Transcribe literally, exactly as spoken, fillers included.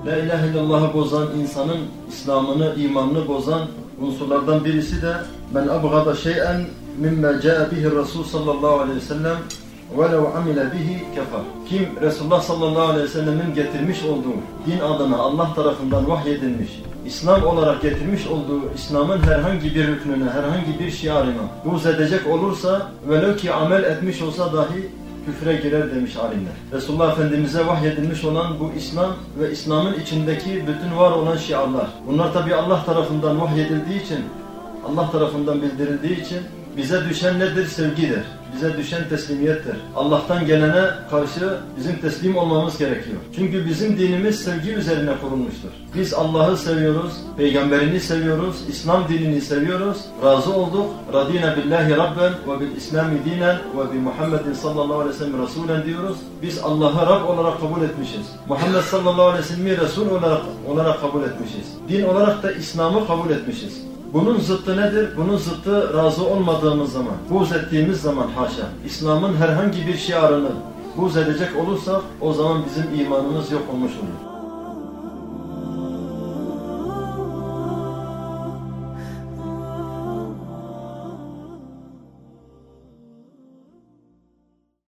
La ilahe illallah'ı bozan, insanın İslam'ını, imanını bozan unsurlardan birisi de men abgada şey'en mimma caa bihi Resul sallallahu aleyhi ve sellem وَلَوْ عَمِلَ بِهِ كَفَرْ. Kim Resulullah sallallahu aleyhi ve sellemin getirmiş olduğu din adına Allah tarafından vahyedilmiş, İslam olarak getirmiş olduğu İslam'ın herhangi bir rüknüne, herhangi bir şiarına buğz edecek olursa, velev ki amel etmiş olsa dahi küfre girer demiş alimler. Resulullah Efendimiz'e vahyedilmiş olan bu İslam ve İslam'ın içindeki bütün var olan şiarlar. Bunlar tabi Allah tarafından vahyedildiği için, Allah tarafından bildirildiği için bize düşen nedir? Sevgidir. Bize düşen teslimiyettir. Allah'tan gelene karşı bizim teslim olmamız gerekiyor. Çünkü bizim dinimiz sevgi üzerine kurulmuştur. Biz Allah'ı seviyoruz, Peygamberini seviyoruz, İslam dinini seviyoruz. Razı olduk. Radina billahi rabben ve bil islami dinen ve bi Muhammedin sallallahu aleyhi ve sellem Resulen diyoruz. Biz Allah'ı Rab olarak kabul etmişiz. Muhammed sallallahu aleyhi ve sellem'i Resul olarak, olarak kabul etmişiz. Din olarak da İslam'ı kabul etmişiz. Bunun zıttı nedir? Bunun zıttı razı olmadığımız zaman, buğz ettiğimiz zaman haşa, İslam'ın herhangi bir şiarını buğz edecek olursak o zaman bizim imanımız yok olmuş olur.